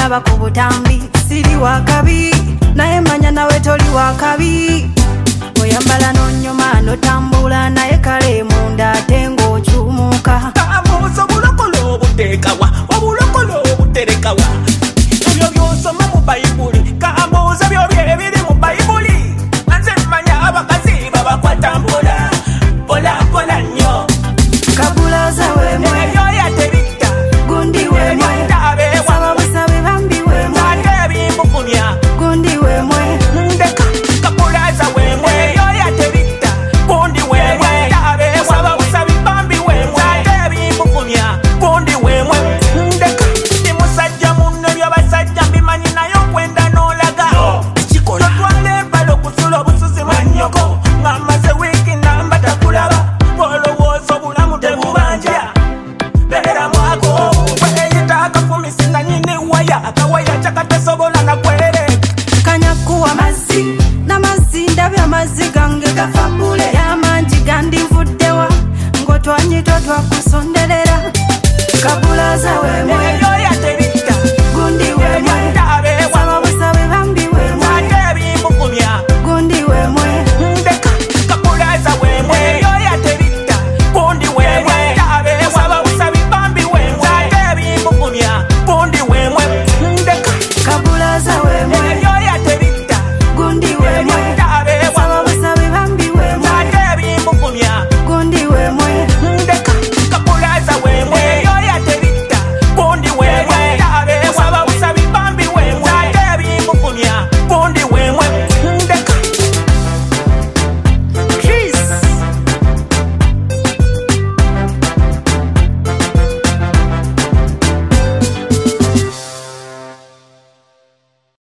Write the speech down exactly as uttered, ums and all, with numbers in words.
ndaba ku butambi siri wa kabi naye manya nawe toli wa kabi oyambala n'onyuma n'otambula naye kale munda ate ng'okyumuka kamuuza obulokolo obuteekawa obulokolo obuterekawa ebyo by'osoma mu bayibuli kamuuza byobyo ebiri mu bayibuli nze mmanya abakazi babakwata mpola pola pola nnyo kabulaza wemwe ebyo yateritta gundi wemwe saba busabe bambi wemwe ate ebimbukumya gundi wemwe ndeka kabulaza wemwe ebyo yateritta gundi wemwe saba busabe bambi wemwe ate ebimbukumya gundi wemwe ndeka ndi musajja munno by'abasajja mbimanyi naye okwenda n'olaga ekikola totwala embala okusula obusuzi mannyoko ng'amaze wiiki namba takulaba olowooza obulamu tebubanja beera mwako weeyita akafumisi nanyini waya akawaya kyakatesobola nakwereka kanyakuwa mazzi n'amazzi ndabye amazzi gange gafa bule y'amangi gandivuddewa ng'otwanyito twakusonderera kabulaza wemwe